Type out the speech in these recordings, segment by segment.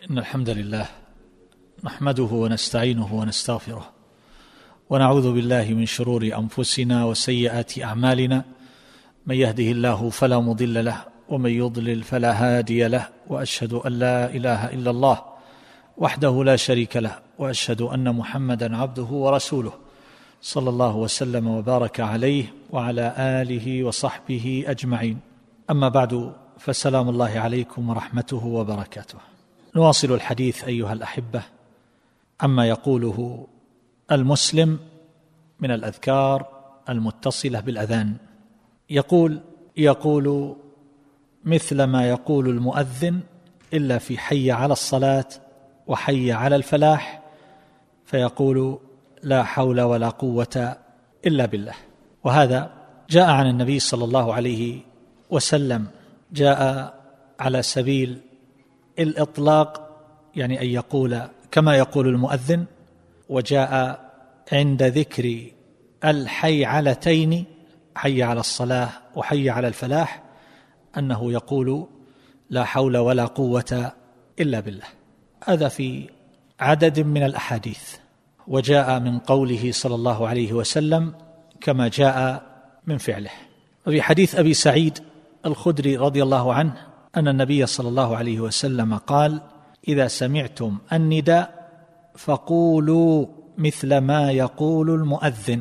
إن الحمد لله نحمده ونستعينه ونستغفره ونعوذ بالله من شرور أنفسنا وسيئات أعمالنا. من يهده الله فلا مضل له ومن يضلل فلا هادي له، وأشهد أن لا إله إلا الله وحده لا شريك له، وأشهد أن محمدا عبده ورسوله صلى الله وسلم وبارك عليه وعلى آله وصحبه أجمعين. أما بعد، فسلام الله عليكم ورحمته وبركاته. نواصل الحديث أيها الأحبة عما يقوله المسلم من الأذكار المتصلة بالأذان. يقول مثل ما يقول المؤذن إلا في حي على الصلاة وحي على الفلاح، فيقول لا حول ولا قوة إلا بالله. وهذا جاء عن النبي صلى الله عليه وسلم، جاء على سبيل الإطلاق، يعني أن يقول كما يقول المؤذن، وجاء عند ذكر الحيعلتين، حي على الصلاة وحي على الفلاح، أنه يقول لا حول ولا قوة إلا بالله. هذا في عدد من الأحاديث، وجاء من قوله صلى الله عليه وسلم كما جاء من فعله. وفي حديث أبي سعيد الخدري رضي الله عنه أن النبي صلى الله عليه وسلم قال: إذا سمعتم النداء فقولوا مثل ما يقول المؤذن.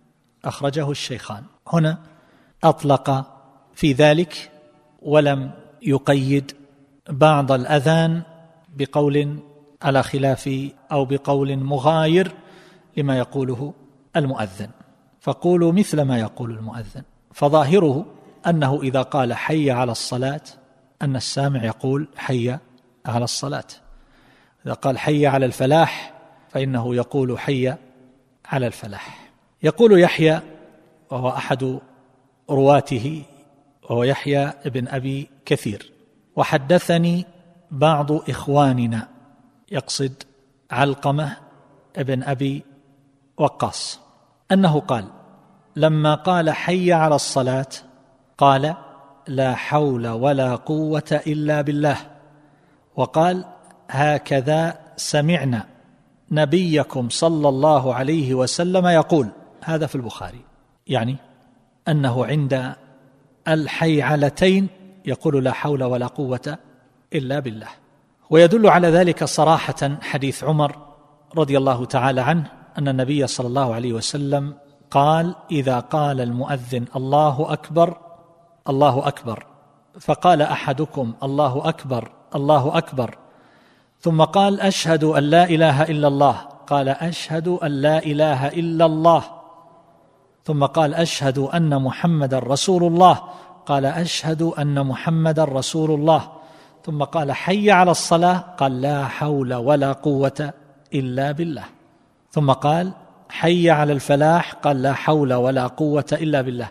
أخرجه الشيخان. هنا أطلق في ذلك ولم يقيد بعض الأذان بقول على خلاف أو بقول مغاير لما يقوله المؤذن، فقولوا مثل ما يقول المؤذن. فظاهره أنه إذا قال حي على الصلاة أن السامع يقول حي على الصلاة، إذا قال حي على الفلاح فإنه يقول حي على الفلاح. يقول يحيى، وهو أحد رواته، وهو يحيى بن أبي كثير: وحدثني بعض إخواننا، يقصد علقمة بن أبي وقاص، أنه قال لما قال حي على الصلاة قال لا حول ولا قوة إلا بالله، وقال هكذا سمعنا نبيكم صلى الله عليه وسلم يقول. هذا في البخاري، يعني أنه عند الحيعلتين يقول لا حول ولا قوة إلا بالله. ويدل على ذلك صراحة حديث عمر رضي الله تعالى عنه أن النبي صلى الله عليه وسلم قال: إذا قال المؤذن الله أكبر الله أكبر، فقال أحدكم الله أكبر الله أكبر، ثم قال أشهد أن لا إله إلا الله، قال أشهد أن لا إله إلا الله، ثم قال أشهد أن محمد رسول الله، قال أشهد أن محمد رسول الله، ثم قال حي على الصلاة، قال لا حول ولا قوة إلا بالله، ثم قال حي على الفلاح، قال لا حول ولا قوة إلا بالله،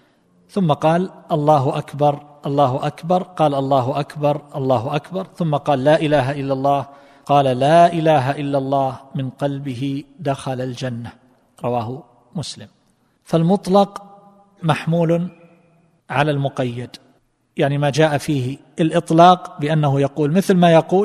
ثم قال الله أكبر الله أكبر، قال الله أكبر الله أكبر، ثم قال لا إله إلا الله، قال لا إله إلا الله، من قلبه دخل الجنة. رواه مسلم. فالمطلق محمول على المقيد، يعني ما جاء فيه الإطلاق بأنه يقول مثل ما يقول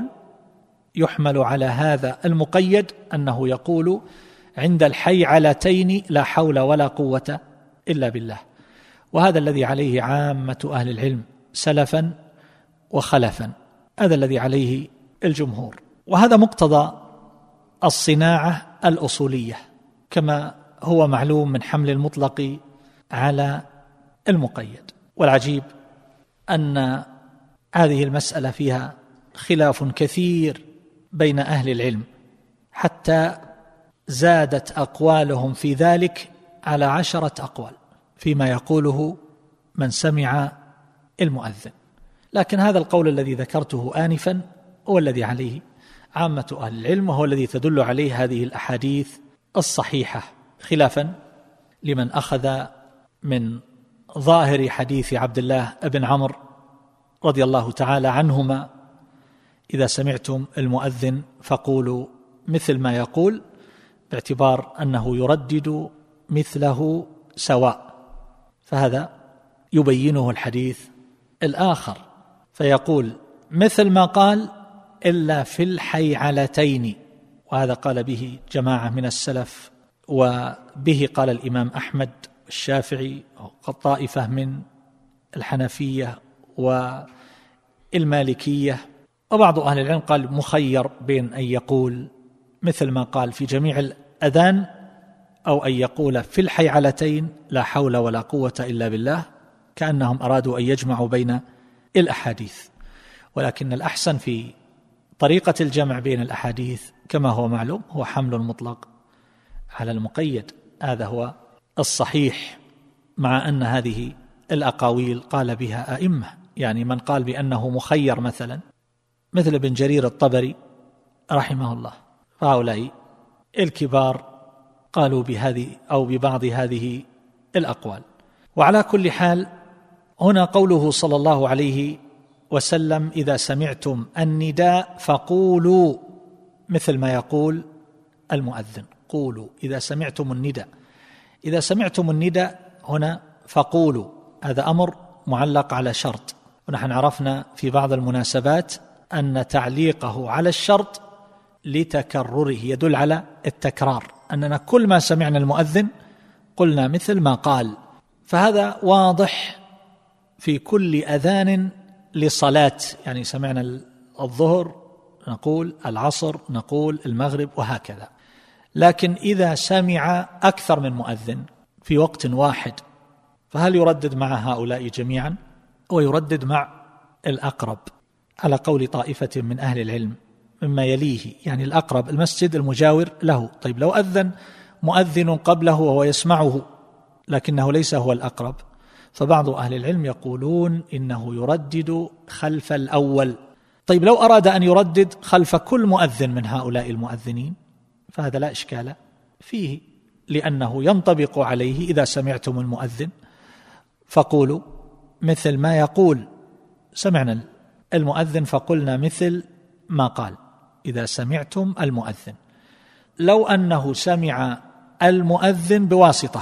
يحمل على هذا المقيد أنه يقول عند الحيعلتين لا حول ولا قوة إلا بالله. وهذا الذي عليه عامة أهل العلم سلفا وخلفا، هذا الذي عليه الجمهور، وهذا مقتضى الصناعة الأصولية كما هو معلوم من حمل المطلق على المقيد. والعجيب أن هذه المسألة فيها خلاف كثير بين أهل العلم، حتى زادت أقوالهم في ذلك على 10 أقوال فيما يقوله من سمع المؤذن. لكن هذا القول الذي ذكرته آنفا هو الذي عليه عامة أهل العلم، وهو الذي تدل عليه هذه الأحاديث الصحيحة، خلافا لمن أخذ من ظاهر حديث عبد الله بن عمرو رضي الله تعالى عنهما: إذا سمعتم المؤذن فقولوا مثل ما يقول، باعتبار أنه يردد مثله سواء، فهذا يبينه الحديث الآخر، فيقول مثل ما قال إلا في الحيعلتين، وهذا قال به جماعة من السلف، وبه قال الإمام أحمد الشافعي وطائفة من الحنفية والمالكية، وبعض أهل العلم قال مخير بين أن يقول مثل ما قال في جميع الأذان أو أن يقول في الحيعلتين لا حول ولا قوة إلا بالله، كأنهم أرادوا أن يجمعوا بين الأحاديث. ولكن الأحسن في طريقة الجمع بين الأحاديث كما هو معلوم هو حمل المطلق على المقيد، هذا هو الصحيح، مع أن هذه الأقاويل قال بها أئمة، يعني من قال بأنه مخير مثلا مثل ابن جرير الطبري رحمه الله، فهؤلاء الكبار قالوا بهذه أو ببعض هذه الأقوال. وعلى كل حال هنا قوله صلى الله عليه وسلم إذا سمعتم النداء فقولوا مثل ما يقول المؤذن، قولوا إذا سمعتم النداء. إذا سمعتم النداء هنا فقولوا، هذا أمر معلق على شرط، ونحن عرفنا في بعض المناسبات أن تعليقه على الشرط لتكرره يدل على التكرار، أننا كل ما سمعنا المؤذن قلنا مثل ما قال، فهذا واضح في كل أذان لصلاة، يعني سمعنا الظهر نقول العصر نقول المغرب وهكذا. لكن إذا سمع أكثر من مؤذن في وقت واحد فهل يردد مع هؤلاء جميعا أو يردد مع الأقرب؟ على قول طائفة من أهل العلم مما يليه، يعني الأقرب المسجد المجاور له. طيب لو أذن مؤذن قبله وهو يسمعه لكنه ليس هو الأقرب، فبعض أهل العلم يقولون إنه يردد خلف الأول. طيب لو أراد أن يردد خلف كل مؤذن من هؤلاء المؤذنين فهذا لا إشكال فيه، لأنه ينطبق عليه إذا سمعتم المؤذن فقولوا مثل ما يقول. سمعنا المؤذن فقلنا مثل ما قال إذا سمعتم المؤذن. لو أنه سمع المؤذن بواسطة،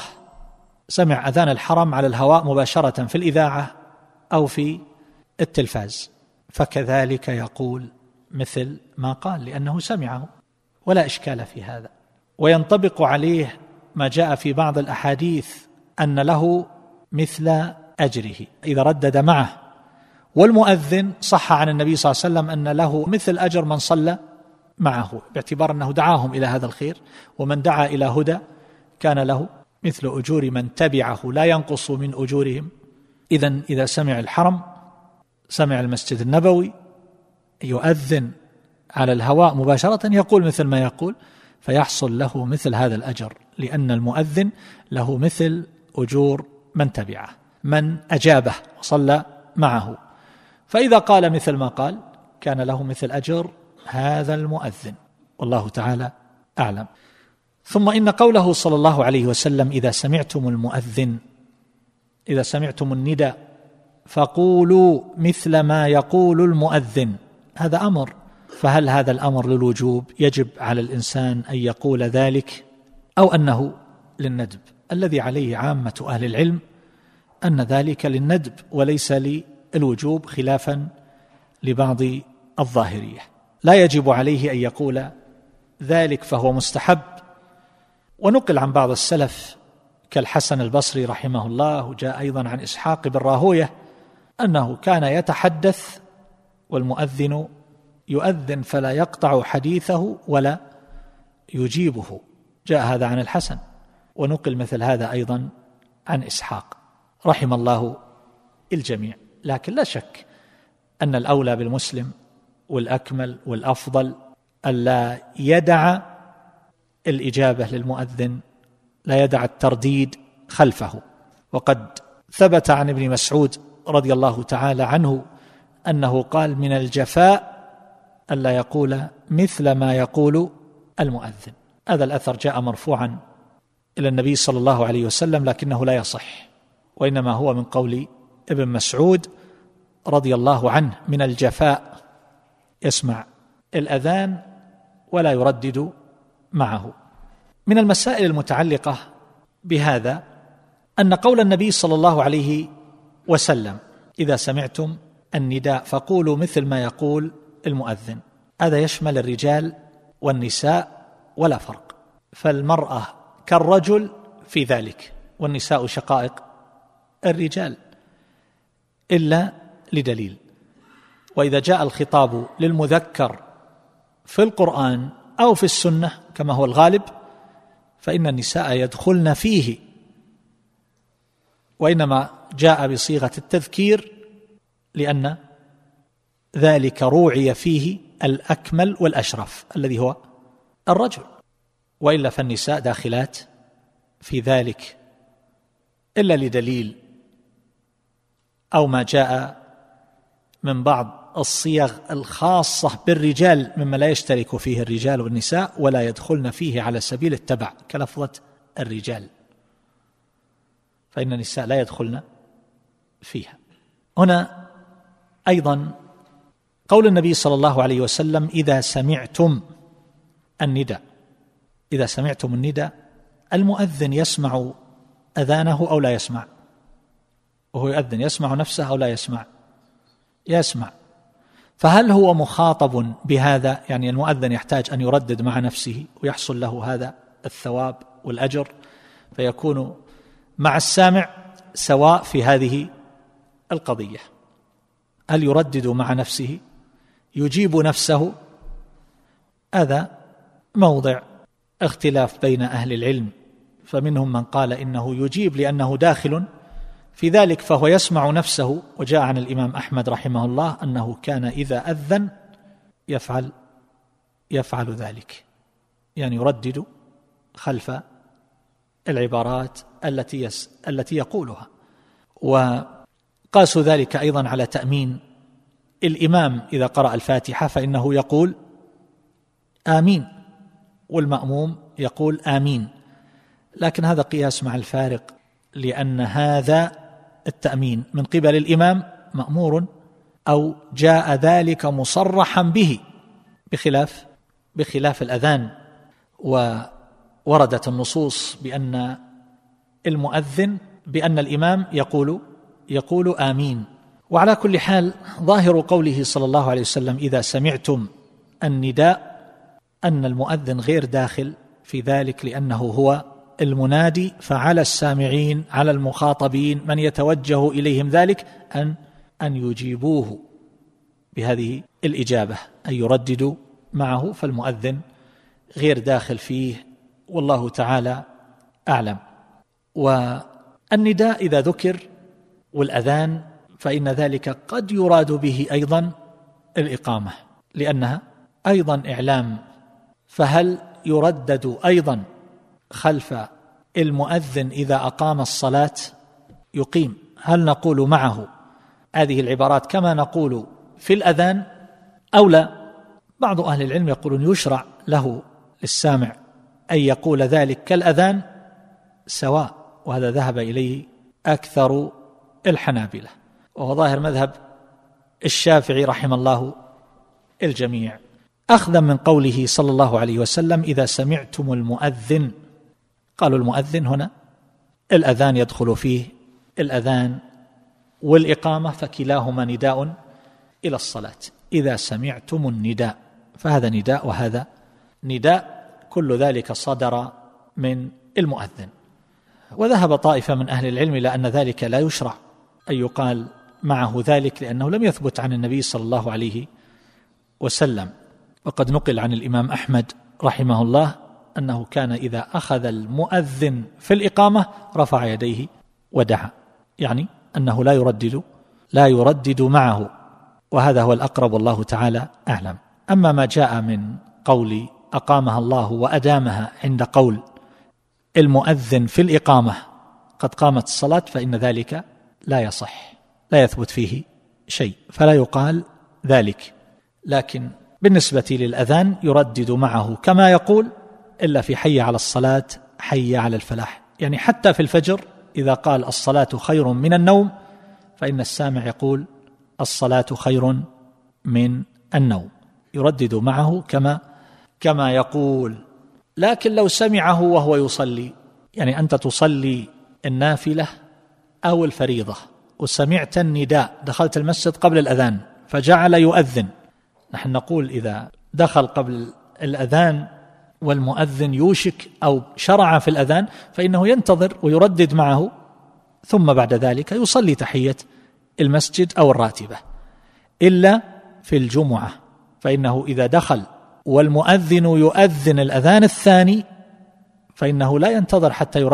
سمع أذان الحرم على الهواء مباشرة في الإذاعة أو في التلفاز، فكذلك يقول مثل ما قال لأنه سمعه، ولا إشكال في هذا. وينطبق عليه ما جاء في بعض الأحاديث أن له مثل أجره إذا ردد معه، والمؤذن صح عن النبي صلى الله عليه وسلم أن له مثل أجر من صلى معه، باعتبار أنه دعاهم إلى هذا الخير، ومن دعا إلى هدى كان له مثل أجور من تبعه لا ينقص من أجورهم. إذن إذا سمع الحرم، سمع المسجد النبوي يؤذن على الهواء مباشرة يقول مثل ما يقول، فيحصل له مثل هذا الأجر، لأن المؤذن له مثل أجور من تبعه من أجابه وصلى معه. فإذا قال مثل ما قال كان له مثل أجر هذا المؤذن، والله تعالى أعلم. ثم إن قوله صلى الله عليه وسلم إذا سمعتم المؤذن، إذا سمعتم النداء فقولوا مثل ما يقول المؤذن، هذا أمر، فهل هذا الأمر للوجوب يجب على الإنسان أن يقول ذلك أو أنه للندب؟ الذي عليه عامة أهل العلم أن ذلك للندب وليس للوجوب، خلافا لبعض الظاهرية. لا يجب عليه أن يقول ذلك فهو مستحب. ونقل عن بعض السلف كالحسن البصري رحمه الله، وجاء أيضا عن إسحاق بن راهوية أنه كان يتحدث والمؤذن يؤذن فلا يقطع حديثه ولا يجيبه، جاء هذا عن الحسن، ونقل مثل هذا أيضا عن إسحاق رحم الله الجميع. لكن لا شك أن الأولى بالمسلم والأكمل والأفضل ألا يدع الإجابة للمؤذن، لا يدع الترديد خلفه. وقد ثبت عن ابن مسعود رضي الله تعالى عنه أنه قال من الجفاء ألا يقول مثل ما يقول المؤذن. هذا الأثر جاء مرفوعا إلى النبي صلى الله عليه وسلم لكنه لا يصح، وإنما هو من قول ابن مسعود رضي الله عنه، من الجفاء يسمع الأذان ولا يردد معه. من المسائل المتعلقة بهذا أن قول النبي صلى الله عليه وسلم إذا سمعتم النداء فقولوا مثل ما يقول المؤذن، هذا يشمل الرجال والنساء ولا فرق، فالمرأة كالرجل في ذلك، والنساء شقائق الرجال إلا لدليل. وإذا جاء الخطاب للمذكر في القرآن أو في السنة كما هو الغالب فإن النساء يدخلن فيه، وإنما جاء بصيغة التذكير لأن ذلك روعي فيه الأكمل والأشرف الذي هو الرجل، وإلا فالنساء داخلات في ذلك إلا لدليل أو ما جاء من بعض الصيغ الخاصة بالرجال مما لا يشترك فيه الرجال والنساء ولا يدخلن فيه على سبيل التبع كلفظة الرجال، فإن النساء لا يدخلن فيها. هنا أيضا قول النبي صلى الله عليه وسلم إذا سمعتم النداء، إذا سمعتم النداء المؤذن يسمع أذانه أو لا يسمع؟ وهو يؤذن يسمع نفسه أو لا يسمع؟ يسمع. فهل هو مخاطب بهذا؟ يعني المؤذن يحتاج أن يردد مع نفسه ويحصل له هذا الثواب والأجر، فيكون مع السامع سواء في هذه القضية. هل يردد مع نفسه؟ يجيب نفسه؟ هذا موضع اختلاف بين أهل العلم، فمنهم من قال إنه يجيب لأنه داخل في ذلك فهو يسمع نفسه، وجاء عن الإمام أحمد رحمه الله أنه كان إذا أذن يفعل ذلك، يعني يردد خلف العبارات التي يقولها. وقاسوا ذلك أيضا على تأمين الإمام إذا قرأ الفاتحة فإنه يقول آمين والمأموم يقول آمين، لكن هذا قياس مع الفارق، لأن هذا التأمين من قبل الإمام مأمور أو جاء ذلك مصرحا به بخلاف الأذان، ووردت النصوص بأن المؤذن بأن الإمام يقول آمين. وعلى كل حال ظاهر قوله صلى الله عليه وسلم إذا سمعتم النداء أن المؤذن غير داخل في ذلك، لأنه هو المنادي، فعلى السامعين على المخاطبين من يتوجه إليهم ذلك أن يجيبوه بهذه الإجابة، أن يرددوا معه، فالمؤذن غير داخل فيه، والله تعالى أعلم. والنداء إذا ذكر والأذان فإن ذلك قد يراد به أيضا الإقامة لأنها أيضا إعلام، فهل يردد أيضا خلف المؤذن إذا أقام الصلاة يقيم؟ هل نقول معه هذه العبارات كما نقول في الأذان أو لا؟ بعض أهل العلم يقولون يشرع له للسامع أن يقول ذلك كالأذان سواء، وهذا ذهب إليه أكثر الحنابلة، وهو ظاهر مذهب الشافعي رحمه الله الجميع، أخذا من قوله صلى الله عليه وسلم إذا سمعتم المؤذن. قالوا المؤذن هنا الأذان يدخل فيه الأذان والإقامة، فكلاهما نداء إلى الصلاة. إذا سمعتم النداء فهذا نداء وهذا نداء، كل ذلك صدر من المؤذن. وذهب طائفة من أهل العلم إلى أن ذلك لا يشرع أن يقال معه ذلك، لأنه لم يثبت عن النبي صلى الله عليه وسلم. وقد نقل عن الإمام أحمد رحمه الله أنه كان إذا أخذ المؤذن في الإقامة رفع يديه ودعا، يعني أنه لا يردد معه، وهذا هو الأقرب والله تعالى أعلم. أما ما جاء من قول أقامها الله وأدامها عند قول المؤذن في الإقامة قد قامت الصلاة فإن ذلك لا يصح، لا يثبت فيه شيء، فلا يقال ذلك. لكن بالنسبة للأذان يردد معه كما يقول، إلا في حي على الصلاة حي على الفلاح، يعني حتى في الفجر إذا قال الصلاة خير من النوم فإن السامع يقول الصلاة خير من النوم، يردد معه كما يقول. لكن لو سمعه وهو يصلي، يعني أنت تصلي النافلة أو الفريضة وسمعت النداء، دخلت المسجد قبل الأذان فجعل يؤذن، نحن نقول إذا دخل قبل الأذان والمؤذن يوشك أو شرع في الأذان فإنه ينتظر ويردد معه، ثم بعد ذلك يصلي تحية المسجد أو الراتبة، إلا في الجمعة، فإنه إذا دخل والمؤذن يؤذن الأذان الثاني فإنه لا ينتظر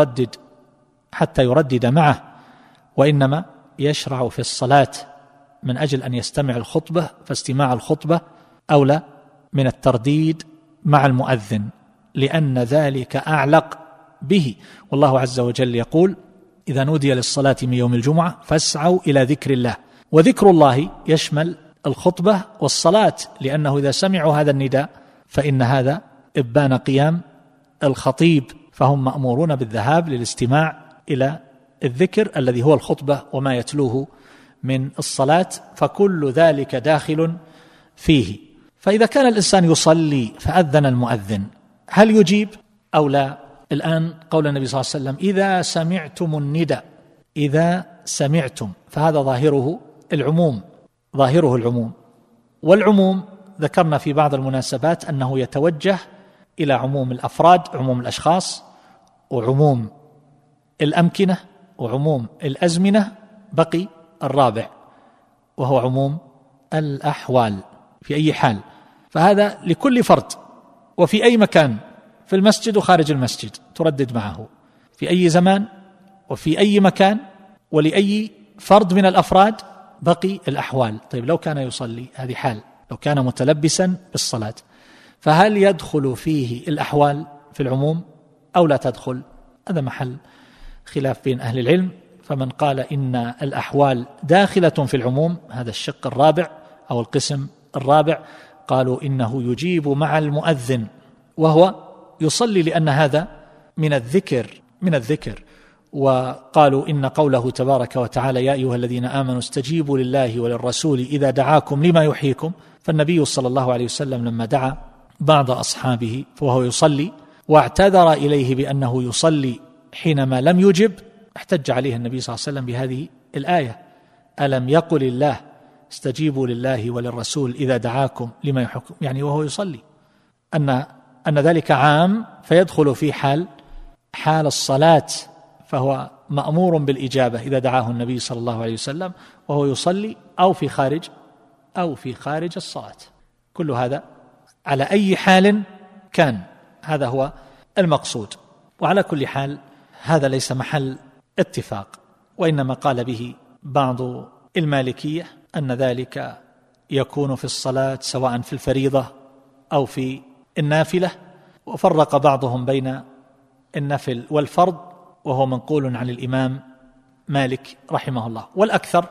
حتى يردد معه، وإنما يشرع في الصلاة من أجل أن يستمع الخطبة، فاستماع الخطبة أولى من الترديد مع المؤذن، لأن ذلك أعلق به. والله عز وجل يقول: إذا نودي للصلاة من يوم الجمعة فاسعوا إلى ذكر الله. وذكر الله يشمل الخطبة والصلاة، لأنه إذا سمعوا هذا النداء فإن هذا إبان قيام الخطيب، فهم مأمورون بالذهاب للاستماع إلى الذكر الذي هو الخطبة وما يتلوه من الصلاة، فكل ذلك داخل فيه. فإذا كان الإنسان يصلي فأذن المؤذن، هل يجيب أو لا؟ الآن قول النبي صلى الله عليه وسلم: إذا سمعتم النداء، إذا سمعتم، فهذا ظاهره العموم، والعموم ذكرنا في بعض المناسبات أنه يتوجه إلى عموم الأفراد، عموم الأشخاص، وعموم الأمكنة، وعموم الأزمنة، بقي الرابع وهو عموم الأحوال في أي حال. فهذا لكل فرد وفي أي مكان، في المسجد وخارج المسجد تردد معه، في أي زمان وفي أي مكان، ولأي فرد من الأفراد بقي الأحوال. طيب لو كان يصلي، هذه حال، لو كان متلبسا بالصلاة، فهل يدخل فيه الأحوال في العموم أو لا تدخل؟ هذا محل خلاف بين أهل العلم. فمن قال إن الأحوال داخلة في العموم، هذا الشق الرابع أو القسم الرابع، قالوا إنه يجيب مع المؤذن وهو يصلي، لأن هذا من الذكر. وقالوا إن قوله تبارك وتعالى: يا أيها الذين آمنوا استجيبوا لله وللرسول إذا دعاكم لما يحييكم، فالنبي صلى الله عليه وسلم لما دعا بعض أصحابه وهو يصلي واعتذر إليه بأنه يصلي حينما لم يجب، احتج عليه النبي صلى الله عليه وسلم بهذه الآية: ألم يقل الله استجيبوا لله وللرسول إذا دعاكم لما يحييكم، يعني وهو يصلي، أن ذلك عام فيدخل في حال الصلاة، فهو مأمور بالإجابة إذا دعاه النبي صلى الله عليه وسلم وهو يصلي أو في خارج الصلاة. كل هذا على أي حال كان، هذا هو المقصود. وعلى كل حال هذا ليس محل اتفاق، وإنما قال به بعض المالكية أن ذلك يكون في الصلاة سواء في الفريضة أو في النافلة، وفرق بعضهم بين النفل والفرض، وهو منقول عن الإمام مالك رحمه الله. والأكثر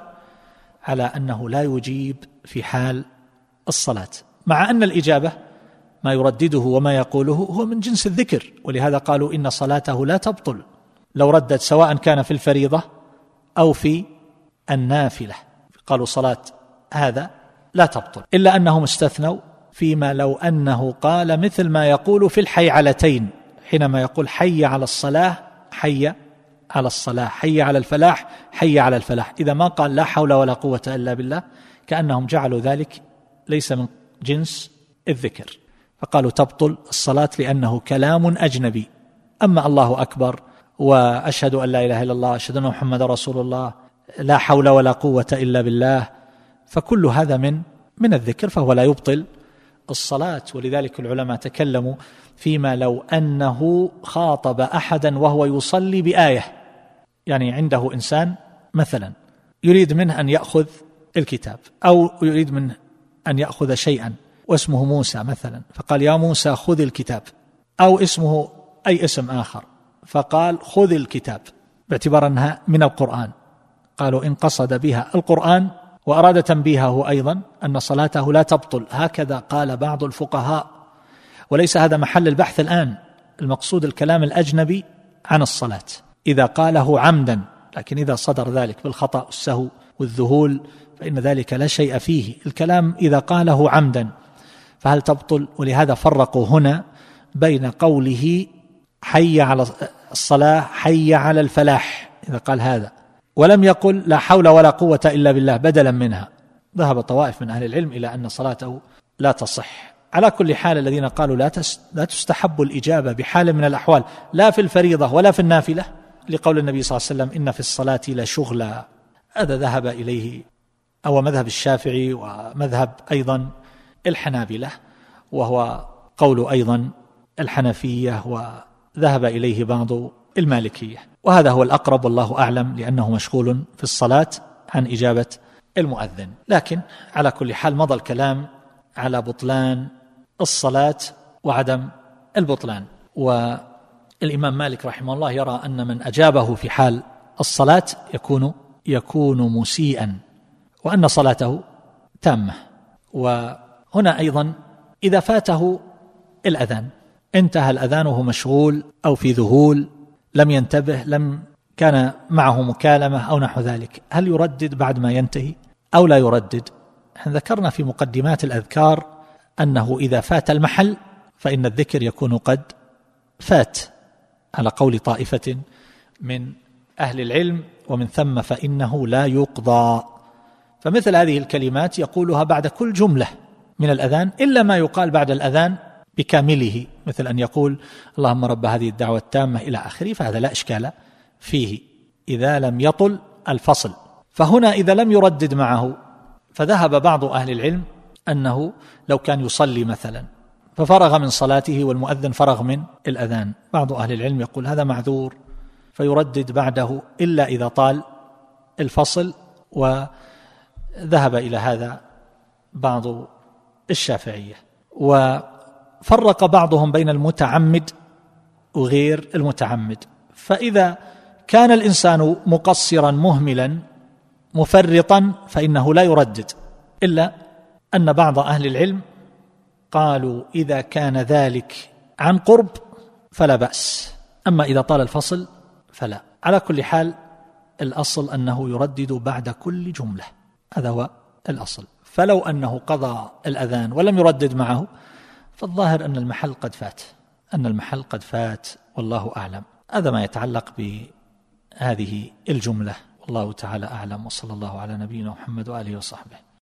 على أنه لا يجيب في حال الصلاة، مع أن الإجابة ما يردده وما يقوله هو من جنس الذكر، ولهذا قالوا إن صلاته لا تبطل لو ردد، سواء كان في الفريضة أو في النافلة، قالوا صلاة هذا لا تبطل، إلا أنهم استثنوا فيما لو أنه قال مثل ما يقول في الحيعلتين، حينما يقول حي على الصلاة، حي على الصلاة، حي على الفلاح، حي على الفلاح، إذا ما قال لا حول ولا قوة إلا بالله، كأنهم جعلوا ذلك ليس من جنس الذكر، فقالوا تبطل الصلاة لأنه كلام أجنبي. أما الله أكبر وأشهد أن لا إله إلا الله، أشهد أن محمد رسول الله، لا حول ولا قوة إلا بالله، فكل هذا من الذكر، فهو لا يبطل الصلاة. ولذلك العلماء تكلموا فيما لو أنه خاطب أحدا وهو يصلي بآية، يعني عنده إنسان مثلا يريد منه أن يأخذ الكتاب، أو يريد منه أن يأخذ شيئا واسمه موسى مثلا، فقال يا موسى خذ الكتاب، أو اسمه أي اسم آخر فقال خذ الكتاب، باعتبار أنها من القرآن. قالوا إن قصد بها القرآن وأراد تنبيهه أيضا أن صلاته لا تبطل، هكذا قال بعض الفقهاء، وليس هذا محل البحث الآن، المقصود الكلام الأجنبي عن الصلاة إذا قاله عمدا، لكن إذا صدر ذلك بالخطأ والسهو والذهول فإن ذلك لا شيء فيه. الكلام إذا قاله عمدا فهل تبطل؟ ولهذا فرقوا هنا بين قوله حي على الصلاة، حي على الفلاح، إذا قال هذا ولم يقل لا حول ولا قوة إلا بالله بدلا منها، ذهب طوائف من أهل العلم إلى أن صلاته لا تصح، على كل حال الذين قالوا لا تستحب الإجابة بحال من الأحوال لا في الفريضة ولا في النافلة، لقول النبي صلى الله عليه وسلم إن في الصلاة لشغلا، هذا ذهب إليه أو مذهب الشافعي ومذهب أيضا الحنابلة، وهو قول أيضا الحنفية، وذهب إليه بعض المالكية، وهذا هو الأقرب والله أعلم، لأنه مشغول في الصلاة عن إجابة المؤذن. لكن على كل حال مضى الكلام على بطلان الصلاة وعدم البطلان، والإمام مالك رحمه الله يرى أن من أجابه في حال الصلاة يكون مسيئا، وأن صلاته تامة. وهنا أيضا إذا فاته الأذان، انتهى الأذان وهو مشغول أو في ذهول، لم ينتبه، كان معه مكالمة أو نحو ذلك، هل يردد بعد ما ينتهي أو لا يردد؟ ذكرنا في مقدمات الأذكار أنه إذا فات المحل فإن الذكر يكون قد فات، على قول طائفة من أهل العلم، ومن ثم فإنه لا يقضى. فمثل هذه الكلمات يقولها بعد كل جملة من الأذان، إلا ما يقال بعد الأذان بكامله، مثل أن يقول اللهم رب هذه الدعوة التامة إلى آخره، فهذا لا إشكال فيه إذا لم يطل الفصل. فهنا إذا لم يردد معه، فذهب بعض أهل العلم أنه لو كان يصلي مثلا ففرغ من صلاته والمؤذن فرغ من الأذان، بعض أهل العلم يقول هذا معذور فيردد بعده إلا إذا طال الفصل، وذهب إلى هذا بعض الشافعية. وفرق بعضهم بين المتعمد وغير المتعمد، فإذا كان الإنسان مقصرا مهملا مفرطا فإنه لا يردد، إلا أن بعض أهل العلم قالوا إذا كان ذلك عن قرب فلا بأس، أما إذا طال الفصل فلا. على كل حال الأصل أنه يردد بعد كل جملة، هذا هو الأصل. فلو أنه قضى الأذان ولم يردد معه فالظاهر أن المحل قد فات، والله أعلم. هذا ما يتعلق بهذه الجملة، والله تعالى أعلم، وصلى الله على نبينا محمد وآله وصحبه.